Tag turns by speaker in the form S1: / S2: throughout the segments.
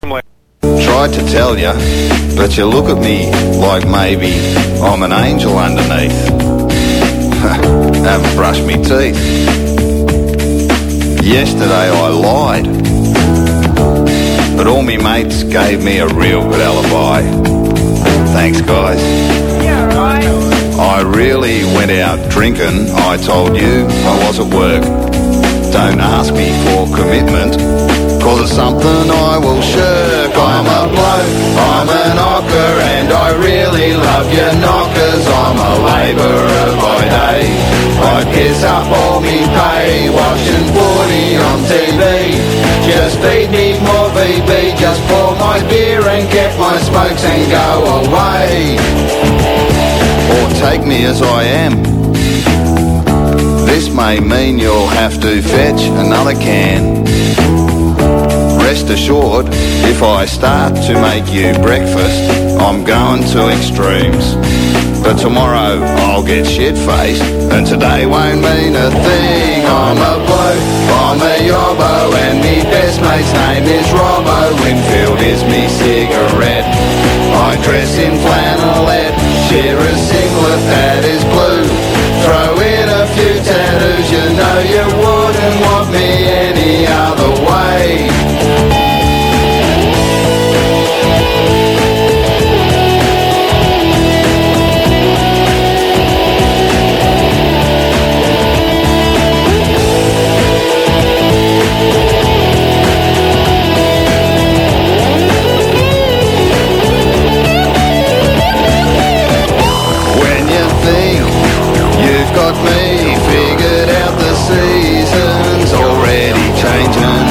S1: Tried to tell you, but you look at me like maybe I'm an angel underneath. Haven't brushed me teeth. Yesterday I lied, but all me mates gave me a real good alibi. Thanks, guys.
S2: Yeah, right.
S1: I really went out drinking. I told you I was at work. Don't ask me for commitment, 'cause it's something I will shirk. I'm a bloke, I'm a knocker, and I really love your knockers. I'm a labourer by day. I piss up all me pay, watching footy on TV. Just feed me more VB, just pour my beer and get my smokes and go away. Or take me as I am. This may mean you'll have to fetch another can. Rest assured, if I start to make you breakfast, I'm going to extremes. But tomorrow I'll get shit-faced, and today won't mean a thing. I'm a bloke, I'm a yobbo, and me best mate's name is Robbo. Winfield is me cigarette. I dress in flannelette, share a singlet that is blue. Throw in a few tattoos, you know you wouldn't want me any other way. Got me figured out, the season's already changing.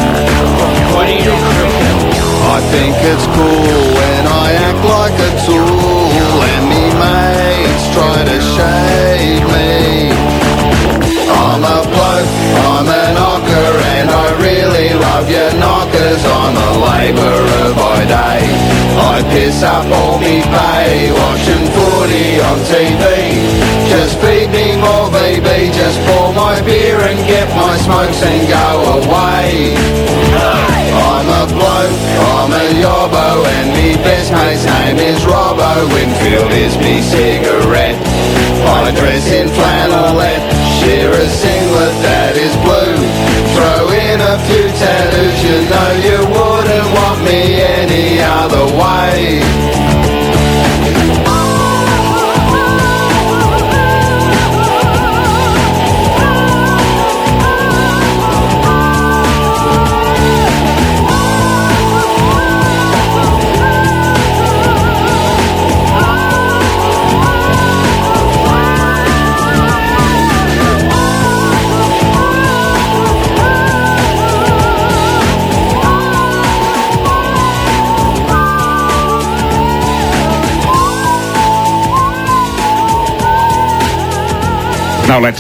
S1: I think it's cool when I act like a tool, and me mates try to shade me. I'm a bloke, I'm a knocker, and I really love your knockers. I'm a labourer by day. I piss up all me pay, watching footy on TV. Just feed me more VB, just pour my beer and get my smokes and go away. I'm a bloke, I'm a yobbo, and me best mate's name is Robbo. Winfield is me cigarette. I dress in flannelette, share a singlet that is blue. Throw in a few tattoos, you know you wouldn't want me any other way.
S3: Now let's